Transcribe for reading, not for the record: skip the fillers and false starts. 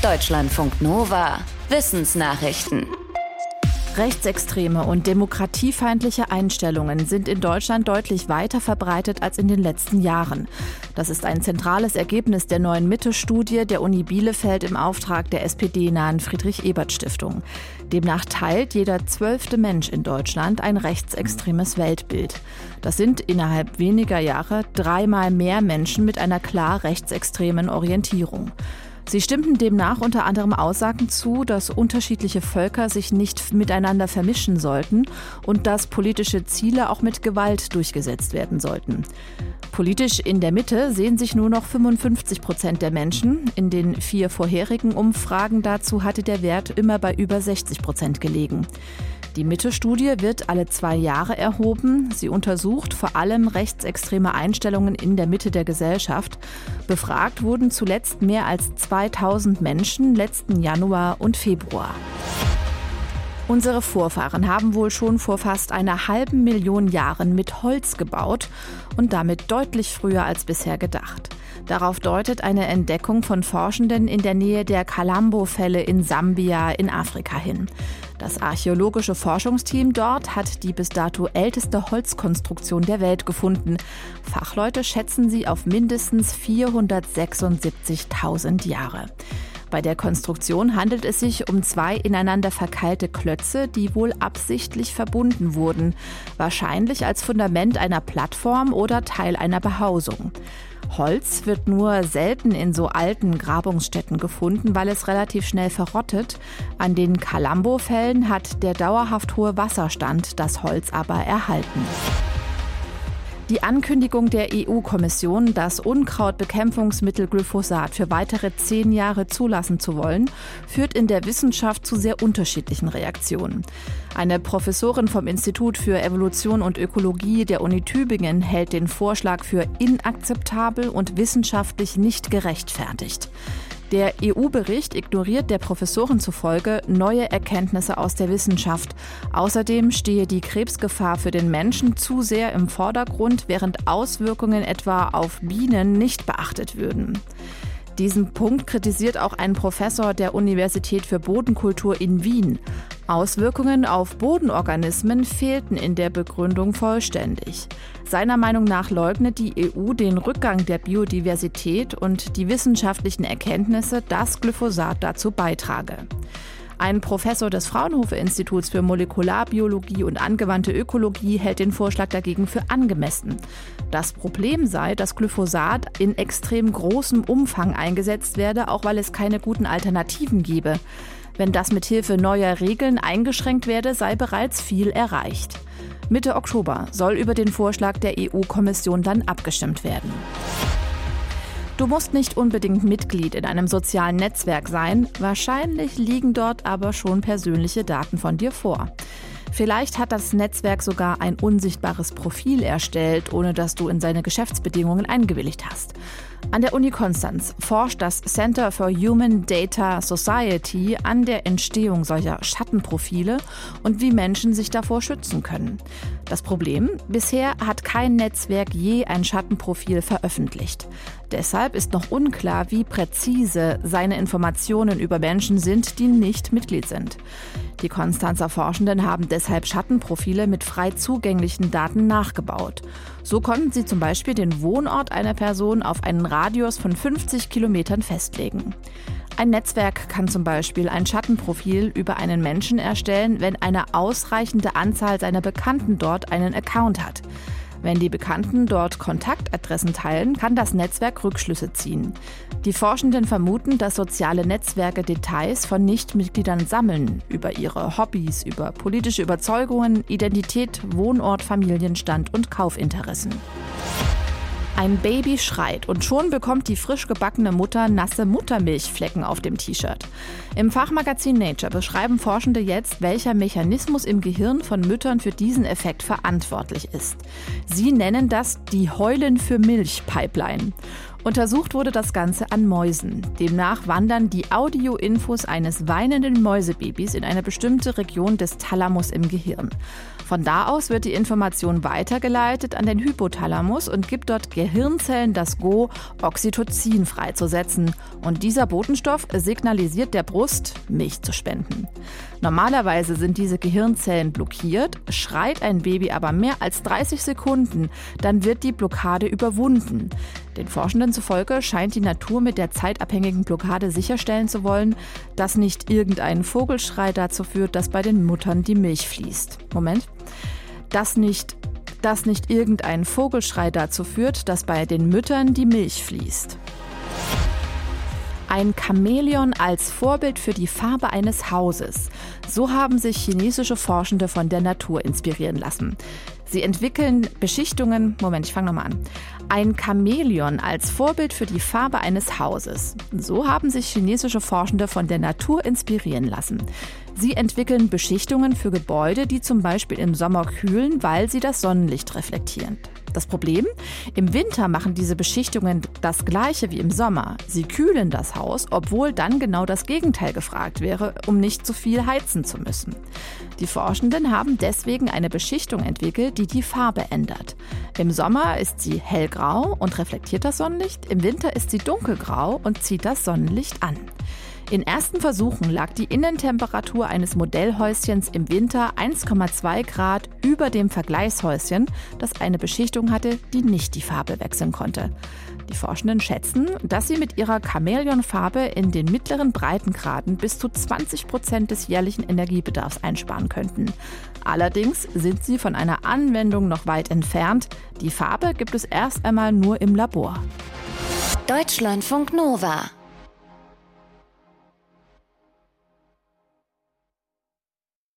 Deutschlandfunk Nova Wissensnachrichten. Rechtsextreme und demokratiefeindliche Einstellungen sind in Deutschland deutlich weiter verbreitet als in den letzten Jahren. Das ist ein zentrales Ergebnis der neuen Mitte-Studie der Uni Bielefeld im Auftrag der SPD-nahen Friedrich-Ebert-Stiftung. Demnach teilt jeder 12. Mensch in Deutschland ein rechtsextremes Weltbild. Das sind innerhalb weniger Jahre 3-mal mehr Menschen mit einer klar rechtsextremen Orientierung. Sie stimmten demnach unter anderem Aussagen zu, dass unterschiedliche Völker sich nicht miteinander vermischen sollten und dass politische Ziele auch mit Gewalt durchgesetzt werden sollten. Politisch in der Mitte sehen sich nur noch 55% der Menschen. In den 4 vorherigen Umfragen dazu hatte der Wert immer bei über 60% gelegen. Die Mitte-Studie wird alle 2 Jahre erhoben. Sie untersucht vor allem rechtsextreme Einstellungen in der Mitte der Gesellschaft. Befragt wurden zuletzt mehr als 2000 Menschen letzten Januar und Februar. Unsere Vorfahren haben wohl schon vor fast 500.000 Jahren mit Holz gebaut und damit deutlich früher als bisher gedacht. Darauf deutet eine Entdeckung von Forschenden in der Nähe der Kalambo-Fälle in Sambia in Afrika hin. Das archäologische Forschungsteam dort hat die bis dato älteste Holzkonstruktion der Welt gefunden. Fachleute schätzen sie auf mindestens 476.000 Jahre. Bei der Konstruktion handelt es sich um 2 ineinander verkeilte Klötze, die wohl absichtlich verbunden wurden, wahrscheinlich als Fundament einer Plattform oder Teil einer Behausung. Holz wird nur selten in so alten Grabungsstätten gefunden, weil es relativ schnell verrottet. An den Kalambo-Fällen hat der dauerhaft hohe Wasserstand das Holz aber erhalten. Die Ankündigung der EU-Kommission, das Unkrautbekämpfungsmittel Glyphosat für weitere 10 Jahre zulassen zu wollen, führt in der Wissenschaft zu sehr unterschiedlichen Reaktionen. Eine Professorin vom Institut für Evolution und Ökologie der Uni Tübingen hält den Vorschlag für inakzeptabel und wissenschaftlich nicht gerechtfertigt. Der EU-Bericht ignoriert der Professorin zufolge neue Erkenntnisse aus der Wissenschaft. Außerdem stehe die Krebsgefahr für den Menschen zu sehr im Vordergrund, während Auswirkungen etwa auf Bienen nicht beachtet würden. Diesen Punkt kritisiert auch ein Professor der Universität für Bodenkultur in Wien. Auswirkungen auf Bodenorganismen fehlten in der Begründung vollständig. Seiner Meinung nach leugnet die EU den Rückgang der Biodiversität und die wissenschaftlichen Erkenntnisse, dass Glyphosat dazu beitrage. Ein Professor des Fraunhofer-Instituts für Molekularbiologie und angewandte Ökologie hält den Vorschlag dagegen für angemessen. Das Problem sei, dass Glyphosat in extrem großem Umfang eingesetzt werde, auch weil es keine guten Alternativen gebe. Wenn das mit Hilfe neuer Regeln eingeschränkt werde, sei bereits viel erreicht. Mitte Oktober soll über den Vorschlag der EU-Kommission dann abgestimmt werden. Du musst nicht unbedingt Mitglied in einem sozialen Netzwerk sein. Wahrscheinlich liegen dort aber schon persönliche Daten von dir vor. Vielleicht hat das Netzwerk sogar ein unsichtbares Profil erstellt, ohne dass du in seine Geschäftsbedingungen eingewilligt hast. An der Uni Konstanz forscht das Center for Human Data Society an der Entstehung solcher Schattenprofile und wie Menschen sich davor schützen können. Das Problem: Bisher hat kein Netzwerk je ein Schattenprofil veröffentlicht. Deshalb ist noch unklar, wie präzise seine Informationen über Menschen sind, die nicht Mitglied sind. Die Konstanzer Forschenden haben deshalb Schattenprofile mit frei zugänglichen Daten nachgebaut. So konnten sie zum Beispiel den Wohnort einer Person auf einen Radius von 50 Kilometern festlegen. Ein Netzwerk kann zum Beispiel ein Schattenprofil über einen Menschen erstellen, wenn eine ausreichende Anzahl seiner Bekannten dort einen Account hat. Wenn die Bekannten dort Kontaktadressen teilen, kann das Netzwerk Rückschlüsse ziehen. Die Forschenden vermuten, dass soziale Netzwerke Details von Nichtmitgliedern sammeln, über ihre Hobbys, über politische Überzeugungen, Identität, Wohnort, Familienstand und Kaufinteressen. Ein Baby schreit und schon bekommt die frisch gebackene Mutter nasse Muttermilchflecken auf dem T-Shirt. Im Fachmagazin Nature beschreiben Forschende jetzt, welcher Mechanismus im Gehirn von Müttern für diesen Effekt verantwortlich ist. Sie nennen das die Heulen-für-Milch-Pipeline. Untersucht wurde das Ganze an Mäusen. Demnach wandern die Audioinfos eines weinenden Mäusebabys in eine bestimmte Region des Thalamus im Gehirn. Von da aus wird die Information weitergeleitet an den Hypothalamus und gibt dort Gehirnzellen das Go, Oxytocin freizusetzen. Und dieser Botenstoff signalisiert der Brust, Milch zu spenden. Normalerweise sind diese Gehirnzellen blockiert, schreit ein Baby aber mehr als 30 Sekunden, dann wird die Blockade überwunden. Den Forschenden zufolge scheint die Natur mit der zeitabhängigen Blockade sicherstellen zu wollen, dass nicht irgendein Vogelschrei dazu führt, dass bei den Müttern die Milch fließt. Moment. Dass nicht irgendein Vogelschrei dazu führt, dass bei den Müttern die Milch fließt. Ein Chamäleon als Vorbild für die Farbe eines Hauses. So haben sich chinesische Forschende von der Natur inspirieren lassen. Sie entwickeln Beschichtungen. Ich fange nochmal an. Ein Chamäleon als Vorbild für die Farbe eines Hauses. So haben sich chinesische Forschende von der Natur inspirieren lassen. Sie entwickeln Beschichtungen für Gebäude, die zum Beispiel im Sommer kühlen, weil sie das Sonnenlicht reflektieren. Das Problem? Im Winter machen diese Beschichtungen das Gleiche wie im Sommer. Sie kühlen das Haus, obwohl dann genau das Gegenteil gefragt wäre, um nicht zu viel heizen zu müssen. Die Forschenden haben deswegen eine Beschichtung entwickelt, die die Farbe ändert. Im Sommer ist sie hellgrau und reflektiert das Sonnenlicht, im Winter ist sie dunkelgrau und zieht das Sonnenlicht an. In ersten Versuchen lag die Innentemperatur eines Modellhäuschens im Winter 1,2 Grad über dem Vergleichshäuschen, das eine Beschichtung hatte, die nicht die Farbe wechseln konnte. Die Forschenden schätzen, dass sie mit ihrer Chamäleonfarbe in den mittleren Breitengraden bis zu 20% des jährlichen Energiebedarfs einsparen könnten. Allerdings sind sie von einer Anwendung noch weit entfernt. Die Farbe gibt es erst einmal nur im Labor. Deutschlandfunk Nova